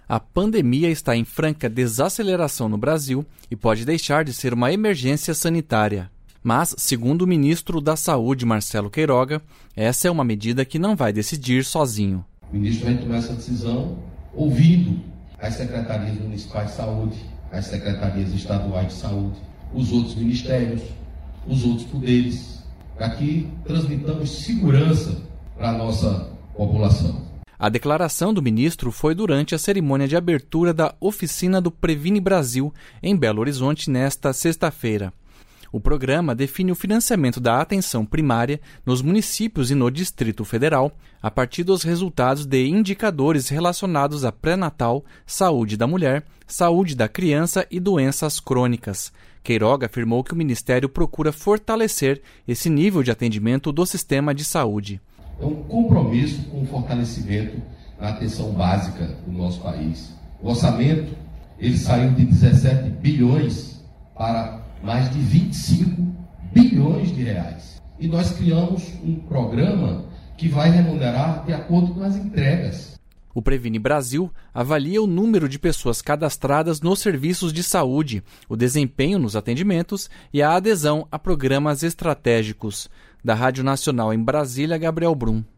A pandemia está em franca desaceleração no Brasil e pode deixar de ser uma emergência sanitária. Mas, segundo o ministro da Saúde, Marcelo Queiroga, essa é uma medida que não vai decidir sozinho. O ministro vai tomar essa decisão ouvindo as secretarias municipais de saúde, as secretarias estaduais de saúde, os outros ministérios, os outros poderes, para que transmitamos segurança para a nossa população. A declaração do ministro foi durante a cerimônia de abertura da oficina do Previne Brasil, em Belo Horizonte, nesta sexta-feira. O programa define o financiamento da atenção primária nos municípios e no Distrito Federal, a partir dos resultados de indicadores relacionados a pré-natal, saúde da mulher, saúde da criança e doenças crônicas. Queiroga afirmou que o Ministério procura fortalecer esse nível de atendimento do sistema de saúde. É um compromisso com o fortalecimento na atenção básica do nosso país. O orçamento, ele saiu de 17 bilhões para mais de 25 bilhões de reais. E nós criamos um programa que vai remunerar de acordo com as entregas. O Previne Brasil avalia o número de pessoas cadastradas nos serviços de saúde, o desempenho nos atendimentos e a adesão a programas estratégicos. Da Rádio Nacional em Brasília, Gabriel Brum.